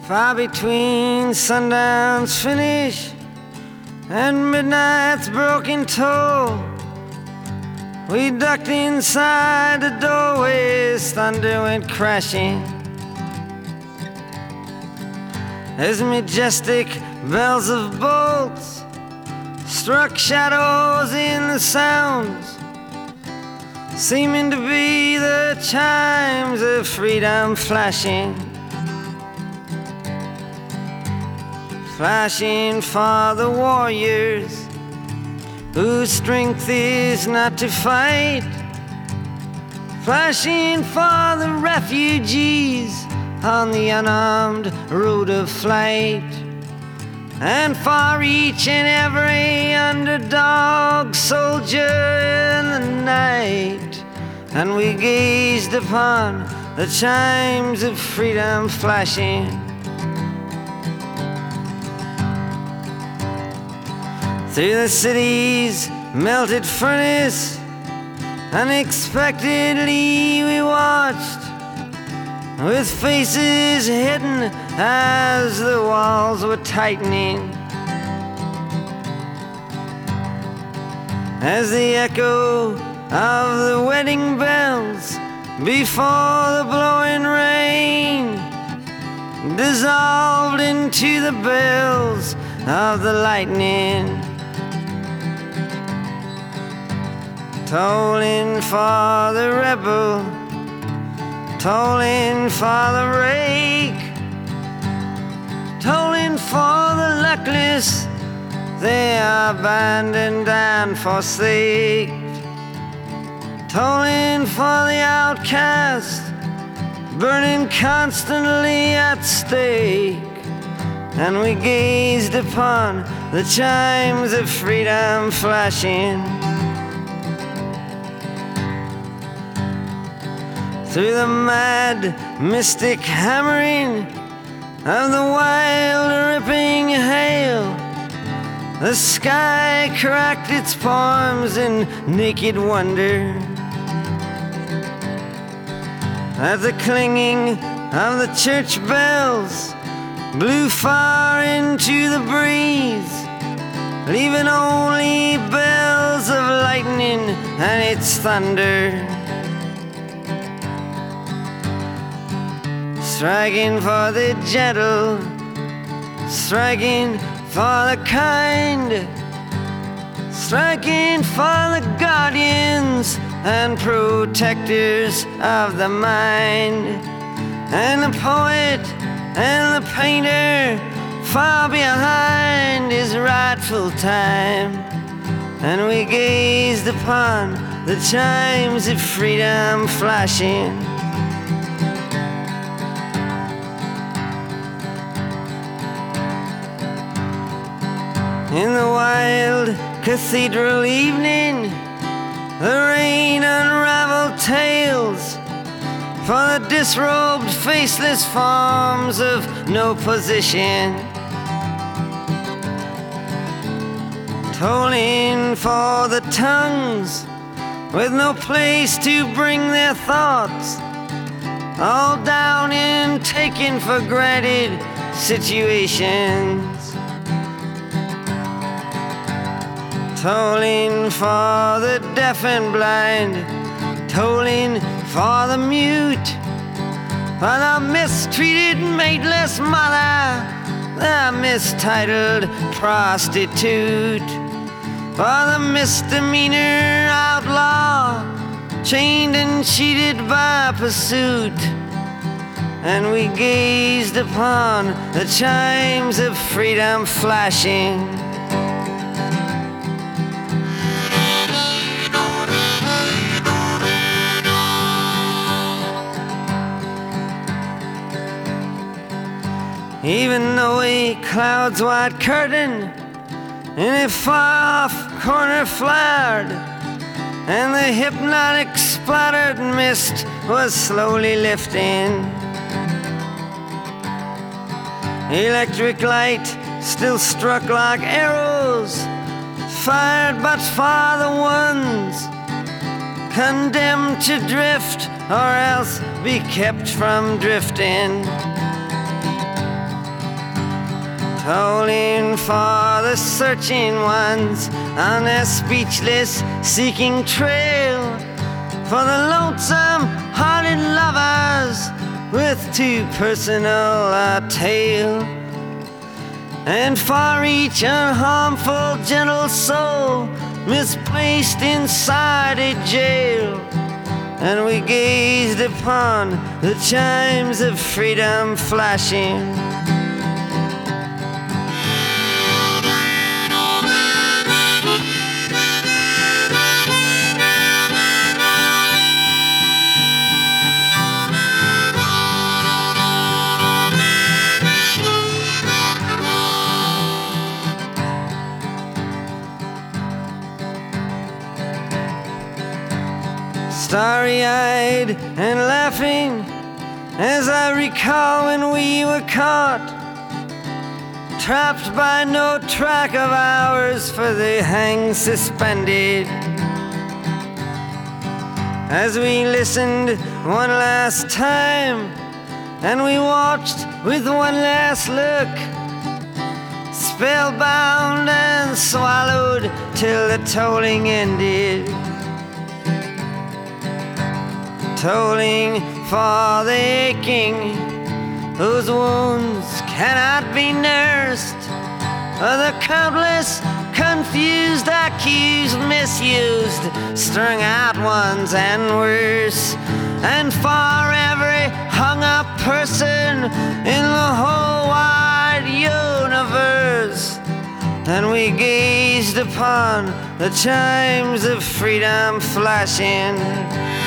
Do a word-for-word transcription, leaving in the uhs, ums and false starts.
Far between sundown's finish and midnight's broken toll, we ducked inside the doorways, thunder went crashing. As majestic bells of bolts struck shadows in the sounds, seeming to be the chimes of freedom flashing. Flashing for the warriors whose strength is not to fight, flashing for the refugees on the unarmed road of flight, and for each and every underdog soldier in the night. And we gazed upon the chimes of freedom flashing. Through the city's melted furnace, unexpectedly we watched, with faces hidden as the walls were tightening. As the echo of the wedding bells before the blowing rain dissolved into the bells of the lightning, tolling for the rebel, tolling for the rake, tolling for the luckless, they are abandoned and forsaked, tolling for the outcast, burning constantly at stake. And we gazed upon the chimes of freedom flashing. Through the mad, mystic hammering of the wild, ripping hail, the sky cracked its palms in naked wonder. As the clinging of the church bells blew far into the breeze, leaving only bells of lightning and its thunder, striking for the gentle, striking for the kind, striking for the guardians and protectors of the mind. And the poet and the painter far behind his rightful time. And we gazed upon the chimes of freedom flashing. In the wild cathedral evening, the rain unraveled tales for the disrobed, faceless forms of no position, tolling for the tongues with no place to bring their thoughts, all down in taken for granted situations, tolling for the deaf and blind, tolling for the mute, for the mistreated, mateless mother, the mistitled prostitute, for the misdemeanor outlaw, chained and cheated by pursuit. And we gazed upon the chimes of freedom flashing. Even though a cloud's white curtain in a far-off corner flared, and the hypnotic splattered mist was slowly lifting, electric light still struck like arrows, fired but for the ones condemned to drift or else be kept from drifting. tolling for the searching ones on their speechless seeking trail, for the lonesome hearted lovers with too personal a tale, and for each unharmful gentle soul misplaced inside a jail. And we gazed upon the chimes of freedom flashing. Starry-eyed and laughing as I recall when we were caught, trapped by no track of ours, for they hang suspended. As we listened one last time and we watched with one last look, spellbound and swallowed till the tolling ended. Tolling for the aching whose wounds cannot be nursed, or the countless confused, accused, misused, strung out ones and worse, and for every hung up person in the whole wide universe. And we gazed upon the chimes of freedom flashing.